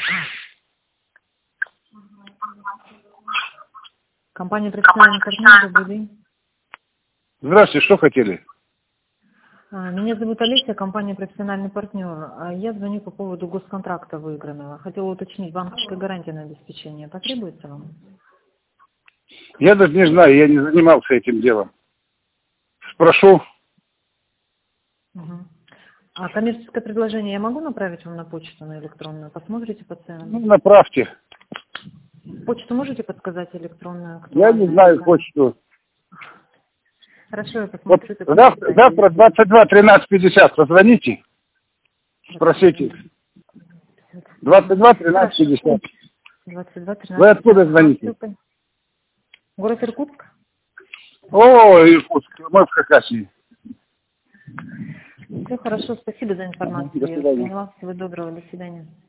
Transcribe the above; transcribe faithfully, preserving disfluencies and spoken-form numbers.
Компания «Профессиональный партнер», добрый день. Здравствуйте, что хотели? Меня зовут Олеся, компания «Профессиональный партнер». Я звоню по поводу госконтракта выигранного. Хотела уточнить, банковская гарантия на обеспечение потребуется вам? Я даже не знаю, я не занимался этим делом. Спрошу. Угу. А коммерческое предложение я могу направить вам на почту, на электронную? Посмотрите по ценам? Ну, направьте. Почту можете подсказать электронную? Я не знаю почту. Хорошо, я Вот посмотрю. завтра, завтра двадцать два тринадцать пятьдесят позвоните, спросите. двадцать два тринадцать пятьдесят. двадцать два тринадцать. Вы откуда звоните? Город Иркутск? О, Иркутск, мы в Хакасии. Все хорошо, спасибо за информацию. До свидания. Я поняла. Всего доброго, до свидания.